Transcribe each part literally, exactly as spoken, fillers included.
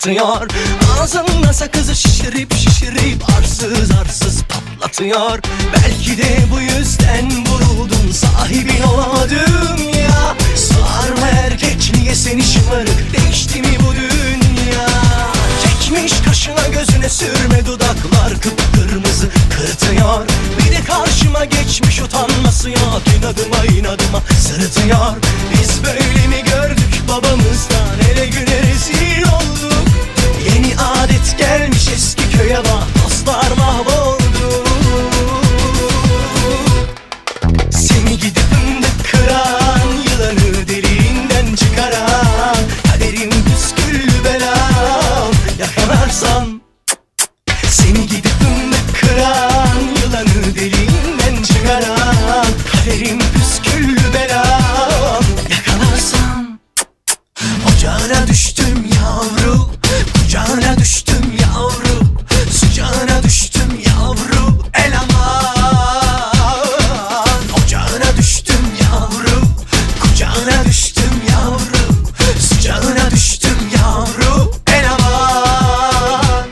patlatıyor. Ağzında sakızı şişirip şişirip arsız arsız patlatıyor. Belki de bu yüzden vuruldun, sahibin olamadım ya. Sarma erkekliğe seni şımarık, değişti mi bu dünya? Çekmiş kaşına gözüne sürme, dudaklar kıpkırmızı kırıtıyor. Bir de karşıma geçmiş, utanması yok, inadıma inadıma sırıtıyor. Biz böyle mi gördük babamızdan, ele güne rezil olduk. Yeni adet gelmiş eski köye bak, dostlar mahvoldu. Seni gidip fındık kıran, yılanı deliğinden çıkaran, kaderim püsküllü belam yakalarsan. Seni gidip fındık kıran, yılanı deliğinden çıkaran, kaderim püsküllü belam yakalarsan. Ocağına düştüm yavru, kucağına düştüm yavru, sıcağına düştüm yavru, el aman. Ocağına düştüm yavru, kucağına düştüm yavru, sıcağına düştüm yavru, el aman.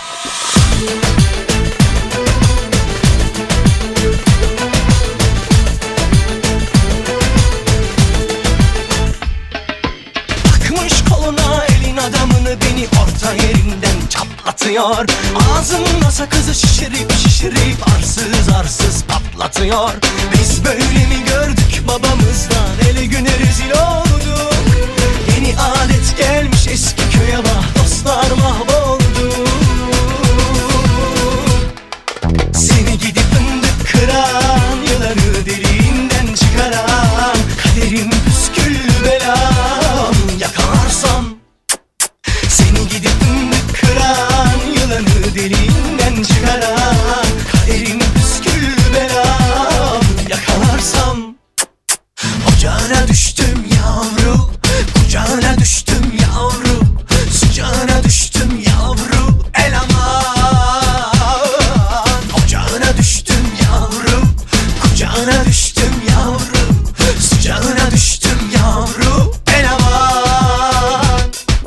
Takmış koluna elin adamını, beni orta yerinden çatlatıyor. Ağzında sakızı şişirip şişirip arsız arsız patlatıyor. Biz böyle mi gördük babamızdan, ele güne rezil olduk. Yeni adet gelmiş eski köye bak, dostlar mahvoldu. Seni gidip fındık kıran, yılanı deliğinden çıkaran, kaderim püsküllü belam yakalarsam. Seni gidip fındık kıran, yılanı deliğinden çıkaran, kaderim püsküllü belam yakalarsam. Ocağına düştüm yavru, kucağına düştüm yavru, sıcağına düştüm yavru, el aman. Ocağına düştüm yavru, kucağına düştüm yavru, sıcağına düştüm yavru, el aman.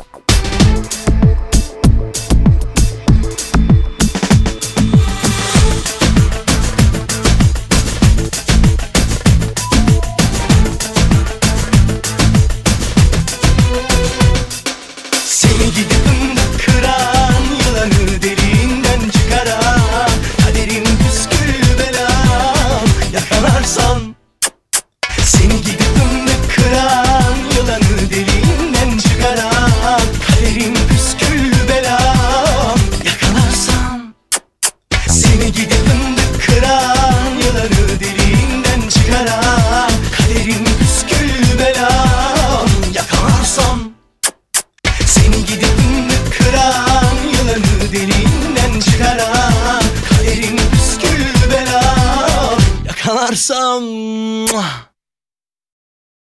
Seni gidip fındık kıran, yılanı deliğinden çıkaran, kaderim püsküllü belam yakalarsan. Seni gidip fındık kıran, yılanı deliğinden çıkaran, kaderim püsküllü belam yakalarsan. Seni gidip fındık kıran, yılanı deliğinden çıkaran, kaderim püsküllü belam yakalarsam. Seni gidip fındık kıran, yılanı deliğinden çıkaran, kaderim püsküllü belam yakalarsam.